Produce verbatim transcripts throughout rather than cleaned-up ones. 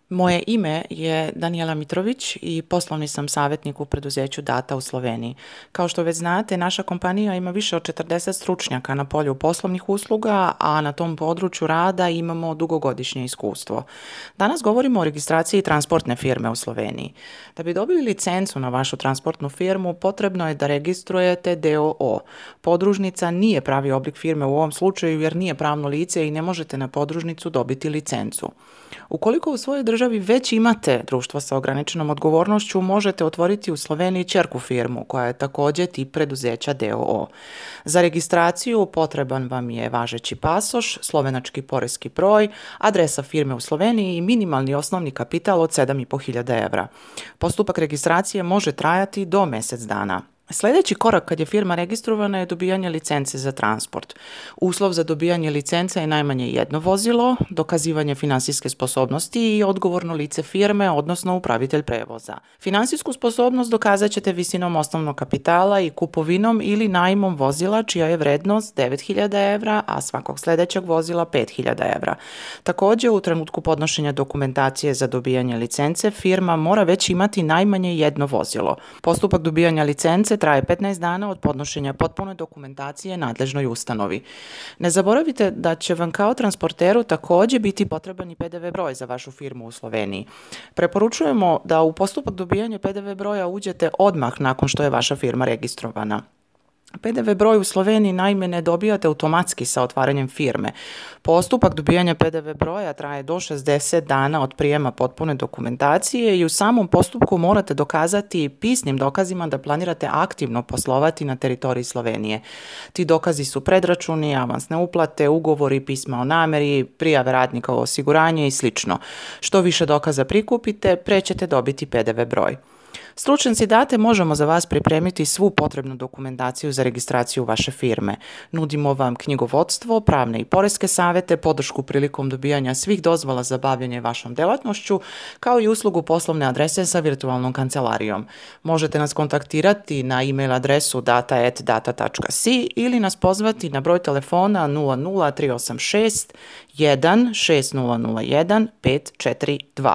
Moje ime je Danijela Mitrović i poslovni sam savjetnik u preduzeću Data u Sloveniji. Kao što već znate, naša kompanija ima više od četrdeset stručnjaka na polju poslovnih usluga, a na tom području rada imamo dugogodišnje iskustvo. Danas govorimo o registraciji transportne firme u Sloveniji. Da bi dobili licencu na vašu transportnu firmu, potrebno je da registrujete d o o. Podružnica nije pravi oblik firme u ovom slučaju jer nije pravno lice i ne možete na podružnicu dobiti licencu. Ukoliko u svojoj državi već imate društvo sa ograničenom odgovornošću, možete otvoriti u Sloveniji ćerku firmu koja je također tip preduzeća d o o. Za registraciju potreban vam je važeći pasoš, slovenački poreski broj, adresa firme u Sloveniji i minimalni osnovni kapital od sedam i po hiljada evra. Postupak registracije može trajati do mjesec dana. Sljedeći korak kad je firma registrovana je dobijanje licence za transport. Uslov za dobijanje licence je najmanje jedno vozilo, dokazivanje financijske sposobnosti i odgovorno lice firme, odnosno upravitelj prevoza. Financijsku sposobnost dokazat ćete visinom osnovnog kapitala i kupovinom ili najmom vozila čija je vrednost devet hiljada evra, a svakog sljedećeg vozila pet hiljada evra. Također, u trenutku podnošenja dokumentacije za dobijanje licence, firma mora već imati najmanje jedno vozilo. Postupak dobijanja licence traje petnaest dana od podnošenja potpune dokumentacije nadležnoj ustanovi. Ne zaboravite da će vam kao transporteru također biti potreban i pe de ve broj za vašu firmu u Sloveniji. Preporučujemo da u postupak dobijanja pe de ve broja uđete odmah nakon što je vaša firma registrovana. pe de ve broj u Sloveniji naime ne dobijate automatski sa otvaranjem firme. Postupak dobijanja pe de ve broja traje do šezdeset dana od prijema potpune dokumentacije i u samom postupku morate dokazati pisnim dokazima da planirate aktivno poslovati na teritoriji Slovenije. Ti dokazi su predračuni, avansne uplate, ugovori, pisma o namjeri, prijave radnika o osiguranje i sl. Što više dokaza prikupite, pre ćete dobiti pe de ve broj. Stručnjaci Date možemo za vas pripremiti svu potrebnu dokumentaciju za registraciju vaše firme. Nudimo vam knjigovodstvo, pravne i poreske savjete, podršku prilikom dobijanja svih dozvola za bavljanje vašom delatnošću, kao i uslugu poslovne adrese sa virtualnom kancelarijom. Možete nas kontaktirati na e-mail adresu data at data tačka si ili nas pozvati na broj telefona nula nula tri osam šest jedan šest nula nula jedan pet četiri dva.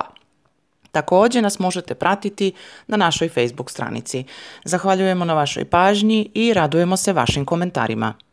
Također nas možete pratiti na našoj Facebook stranici. Zahvaljujemo na vašoj pažnji i radujemo se vašim komentarima.